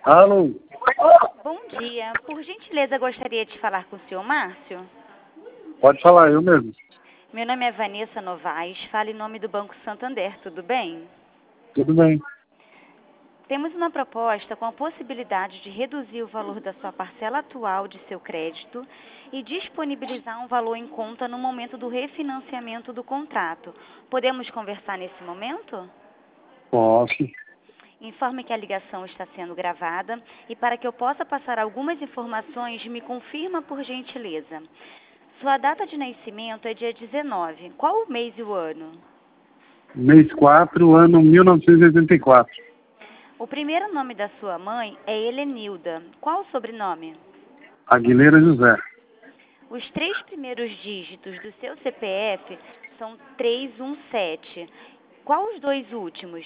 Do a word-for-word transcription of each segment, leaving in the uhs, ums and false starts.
Alô? Bom dia. Por gentileza, gostaria de falar com o senhor Márcio. Pode falar, eu mesmo. Meu nome é Vanessa Novaes, falo em nome do Banco Santander, tudo bem? Tudo bem. Temos uma proposta com a possibilidade de reduzir o valor da sua parcela atual de seu crédito e disponibilizar um valor em conta no momento do refinanciamento do contrato. Podemos conversar nesse momento? Posso. Informe que a ligação está sendo gravada e para que eu possa passar algumas informações, me confirma por gentileza. Sua data de nascimento é dia dezenove. Qual o mês e o ano? Mês quatro, ano mil novecentos e oitenta e quatro. O primeiro nome da sua mãe é Helenilda. Qual o sobrenome? Aguilera José. Os três primeiros dígitos do seu C P F são trezentos e dezessete. Qual os dois últimos?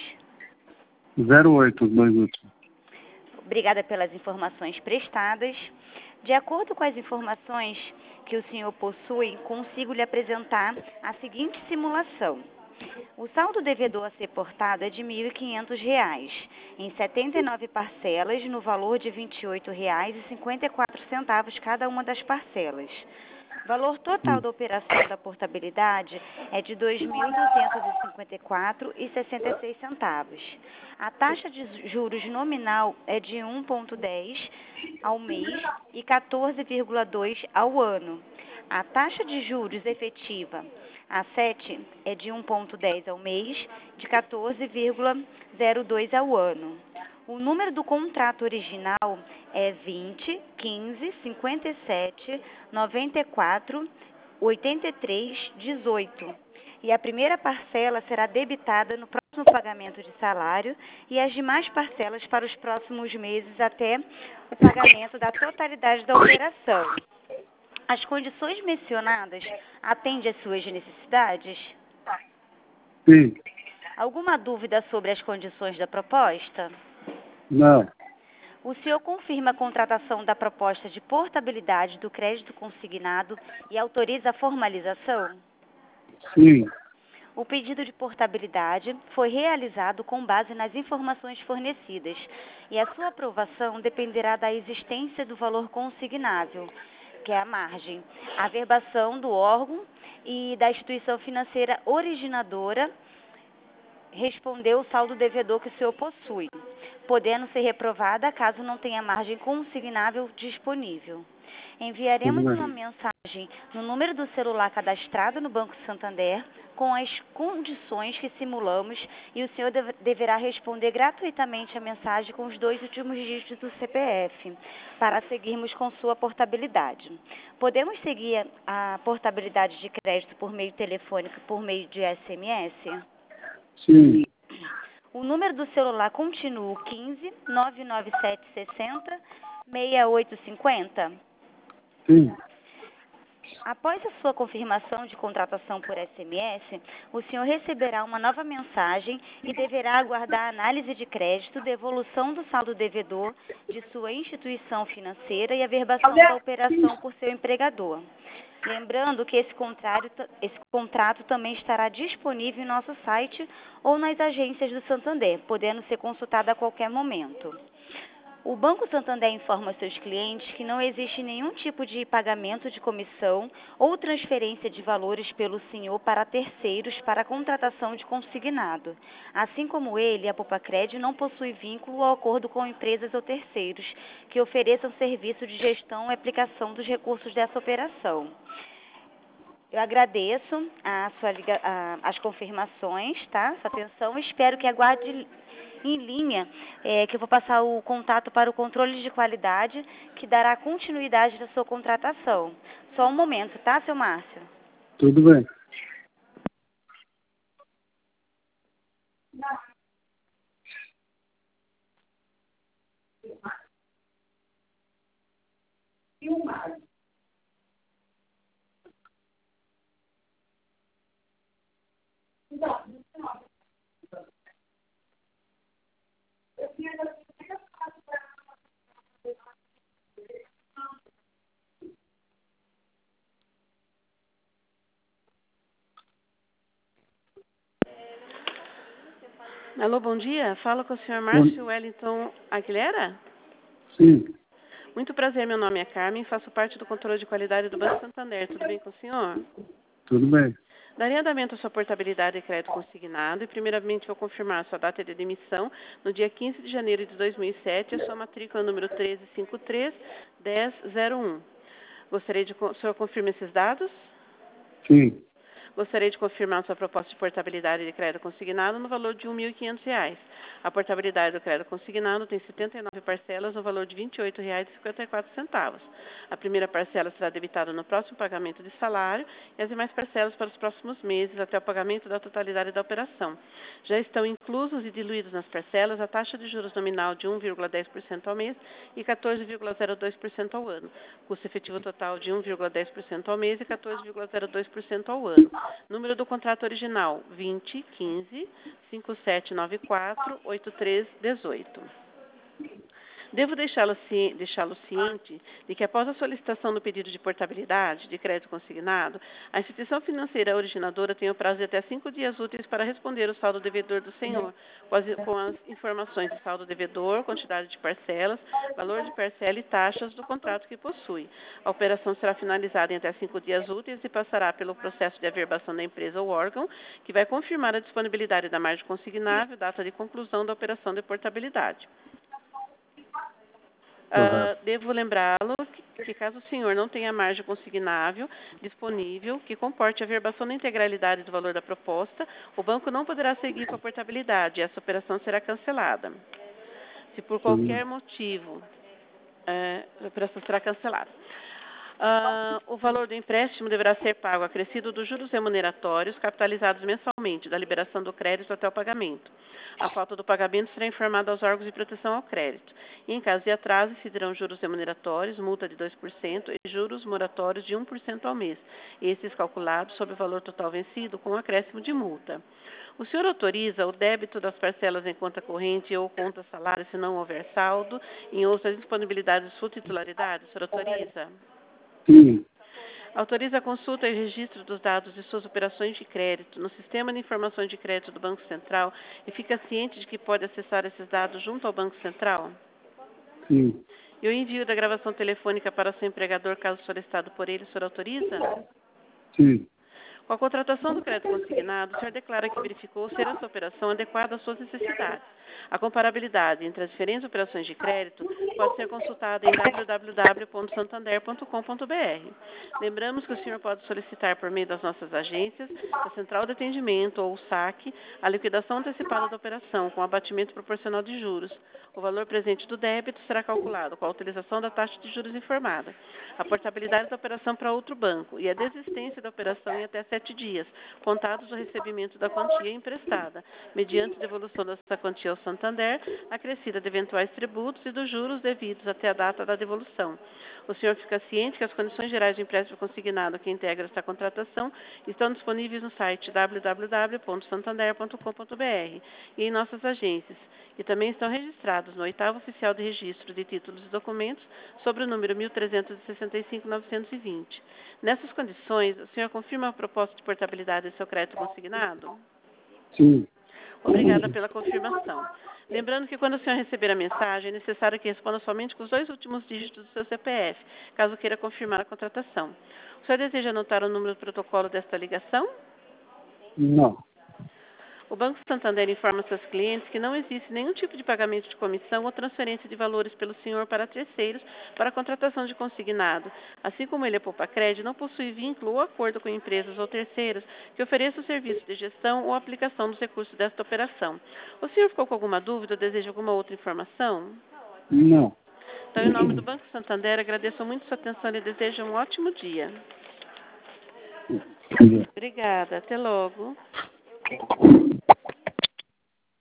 zero oito, os dois últimos. Obrigada pelas informações prestadas. De acordo com as informações que o senhor possui, consigo lhe apresentar a seguinte simulação. O saldo devedor a ser portado é de mil e quinhentos reais, em setenta e nove parcelas, no valor de vinte e oito reais e cinquenta e quatro centavos cada uma das parcelas. Valor total da operação da portabilidade é de dois mil duzentos e cinquenta e quatro reais e sessenta e seis centavos. A taxa de juros nominal é de um vírgula dez ao mês e quatorze vírgula dois ao ano. A taxa de juros efetiva a sete é de um vírgula dez ao mês, de quatorze vírgula zero dois ao ano. O número do contrato original é vinte, quinze, cinquenta e sete, noventa e quatro, oitenta e três, dezoito. E a primeira parcela será debitada no próximo pagamento de salário e as demais parcelas para os próximos meses até o pagamento da totalidade da operação. As condições mencionadas atendem às suas necessidades? Sim. Alguma dúvida sobre as condições da proposta? Não. O senhor confirma a contratação da proposta de portabilidade do crédito consignado e autoriza a formalização? Sim. O pedido de portabilidade foi realizado com base nas informações fornecidas e a sua aprovação dependerá da existência do valor consignável, que é a margem, a verbação do órgão e da instituição financeira originadora respondeu o saldo devedor que o senhor possui, podendo ser reprovada caso não tenha margem consignável disponível. Enviaremos uma mensagem no número do celular cadastrado no Banco Santander com as condições que simulamos e o senhor deve, deverá responder gratuitamente a mensagem com os dois últimos dígitos do C P F para seguirmos com sua portabilidade. Podemos seguir a portabilidade de crédito por meio telefônico e por meio de S M S? Sim. O número do celular continua o quinze, nove nove sete sessenta, sessenta e oito cinquenta? Sim. Após a sua confirmação de contratação por S M S, o senhor receberá uma nova mensagem e deverá aguardar a análise de crédito, devolução do saldo devedor de sua instituição financeira e a verbação da operação por seu empregador. Lembrando que esse, esse contrato também estará disponível em nosso site ou nas agências do Santander, podendo ser consultado a qualquer momento. O Banco Santander informa seus clientes que não existe nenhum tipo de pagamento de comissão ou transferência de valores pelo senhor para terceiros para a contratação de consignado. Assim como ele, a Popacred não possui vínculo ou acordo com empresas ou terceiros que ofereçam serviço de gestão e aplicação dos recursos dessa operação. Eu agradeço a sua, a, as confirmações, tá? Sua atenção. Espero que aguarde em linha, é, que eu vou passar o contato para o controle de qualidade, que dará continuidade da sua contratação. Só um momento, tá, seu Márcio? Tudo bem. Alô, bom dia. Fala com o senhor Márcio Wellington Aguilera? Sim, Muito prazer, meu nome é Carmen, faço parte do controle de qualidade do Banco Santander. Tudo bem com o senhor? tudo bem. Darei andamento à sua portabilidade de crédito consignado e, primeiramente, vou confirmar a sua data de demissão no dia quinze de janeiro de dois mil e sete, a sua matrícula número um três cinco três um zero zero um. Gostaria de... O senhor confirma esses dados? Sim, Gostaria de confirmar sua proposta de portabilidade de crédito consignado no valor de um mil e quinhentos reais. A portabilidade do crédito consignado tem setenta e nove parcelas no valor de vinte e oito reais e cinquenta e quatro centavos. A primeira parcela será debitada no próximo pagamento de salário e as demais parcelas para os próximos meses até o pagamento da totalidade da operação. Já estão inclusos e diluídos nas parcelas a taxa de juros nominal de um vírgula dez por cento ao mês e quatorze vírgula zero dois por cento ao ano. Custo efetivo total de um vírgula dez por cento ao mês e quatorze vírgula zero dois por cento ao ano. Número do contrato original, vinte, quinze, cinquenta e sete noventa e quatro, oitenta e três dezoito. Devo deixá-lo ci- deixá-lo ciente de que, após a solicitação do pedido de portabilidade de crédito consignado, a instituição financeira originadora tem o prazo de até cinco dias úteis para responder o saldo devedor do senhor, com as, com as informações de saldo devedor, quantidade de parcelas, valor de parcela e taxas do contrato que possui. A operação será finalizada em até cinco dias úteis e passará pelo processo de averbação da empresa ou órgão, que vai confirmar a disponibilidade da margem consignável, data de conclusão da operação de portabilidade. Uh, devo lembrá-lo que, que caso o senhor não tenha margem consignável disponível que comporte a averbação da integralidade do valor da proposta, o banco não poderá seguir com a portabilidade e essa operação será cancelada. Se por qualquer motivo uh, a operação será cancelada. Uh, o valor do empréstimo deverá ser pago acrescido dos juros remuneratórios capitalizados mensalmente, da liberação do crédito até o pagamento. A falta do pagamento será informada aos órgãos de proteção ao crédito. E, em caso de atraso, incidirão juros remuneratórios, multa de dois por cento e juros moratórios de um por cento ao mês, esses calculados sobre o valor total vencido com acréscimo de multa. O senhor autoriza o débito das parcelas em conta corrente ou conta salário se não houver saldo em outras disponibilidades de sua titularidade? O senhor autoriza? sim, Autoriza a consulta e registro dos dados de suas operações de crédito no Sistema de Informações de Crédito do Banco Central e fica ciente de que pode acessar esses dados junto ao Banco Central? sim, E o envio da gravação telefônica para seu empregador, caso solicitado por ele, o senhor autoriza? sim, Com a contratação do crédito consignado, o senhor declara que verificou ser essa operação adequada às suas necessidades. A comparabilidade entre as diferentes operações de crédito pode ser consultada em w w w ponto santander ponto com ponto b r. Lembramos que o senhor pode solicitar por meio das nossas agências, da Central de Atendimento ou o saque, a liquidação antecipada da operação com abatimento proporcional de juros. O valor presente do débito será calculado com a utilização da taxa de juros informada, a portabilidade da operação para outro banco e a desistência da operação em até sete dias, contados do recebimento da quantia emprestada, mediante devolução dessa quantia ao Santander, acrescida de eventuais tributos e dos juros devidos até a data da devolução. O senhor fica ciente que as condições gerais de empréstimo consignado que integra esta contratação estão disponíveis no site w w w ponto santander ponto com ponto b r e em nossas agências, e também estão registrados no oitavo Oficial de Registro de Títulos e Documentos sobre o número mil trezentos e sessenta e cinco, novecentos e vinte. Nessas condições, o senhor confirma a proposta de portabilidade de seu crédito consignado? sim. Obrigada pela confirmação. Lembrando que quando o senhor receber a mensagem, é necessário que responda somente com os dois últimos dígitos do seu C P F, caso queira confirmar a contratação. O senhor deseja anotar o número do protocolo desta ligação? Não, O Banco Santander informa seus clientes que não existe nenhum tipo de pagamento de comissão ou transferência de valores pelo senhor para terceiros para a contratação de consignado. Assim como ele é poupa-crédito, não possui vínculo ou acordo com empresas ou terceiros que ofereçam o serviço de gestão ou aplicação dos recursos desta operação. O senhor ficou com alguma dúvida ou deseja alguma outra informação? não. Então, em nome do Banco Santander, agradeço muito sua atenção e desejo um ótimo dia. Obrigada. Até logo.